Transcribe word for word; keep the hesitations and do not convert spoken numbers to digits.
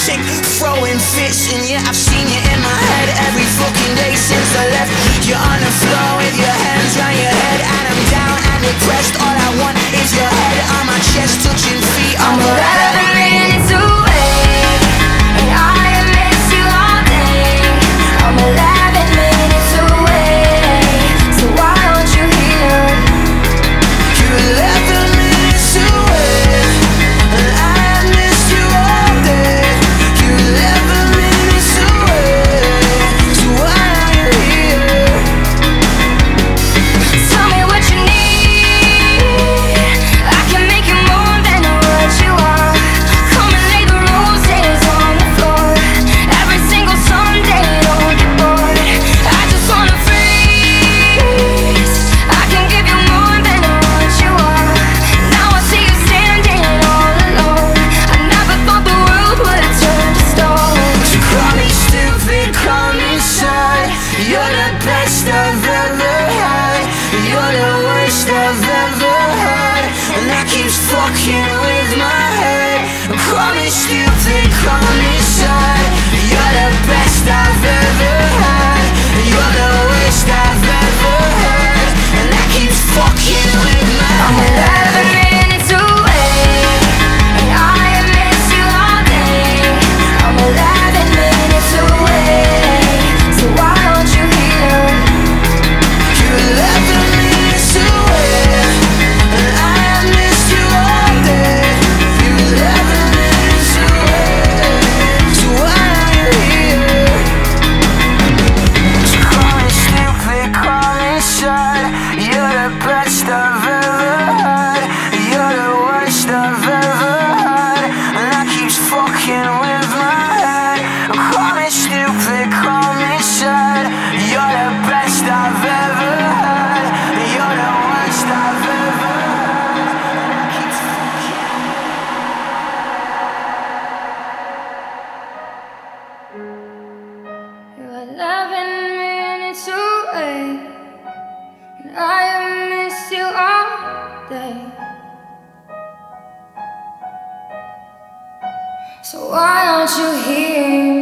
lunatic, throwing fits. And yeah, I've seen you in my head every fucking day since I left. You're on the floor with your hands round your head, and I'm down and depressed. All I want is your head on my chest, touching feet on I'm the eleven minutes away, and I miss you all day. I'm eleven minutes away, so why aren't you here? You're eleven minutes away, and I miss you all day. You're eleven minutes away, so why are you here? Tell me what you need, I can make you more than what you are. Come and lay the roses on the floor, every single Sunday, don't get bored. I just wanna freeze, I can give you more than what you are. Now I see you standing all alone, I never thought the world would turn to stone. So call me stupid, call me sad. You're the best I've ever had. You're the worst I've ever had, and that keeps fucking with my head. Call me stupid, call me sad. You're the best I've ever had. You're the worst I've ever had, and that keeps fucking with my I'm head. eleven minutes away, and I miss you all day. I'm eleven minutes away, so why aren't you here? You're eleven minutes away, and I miss you all day. You're eleven minutes away, so why are you here? So call me stupid, call me sad. You're the best I've ever had. You're the worst I've ever had, and that keeps fucking with my head. Call me stupid, call me sad. You're the best I've ever had. You're the worst I've ever had, and that keeps You're eleven minutes away, and I miss you all day. So why aren't you here?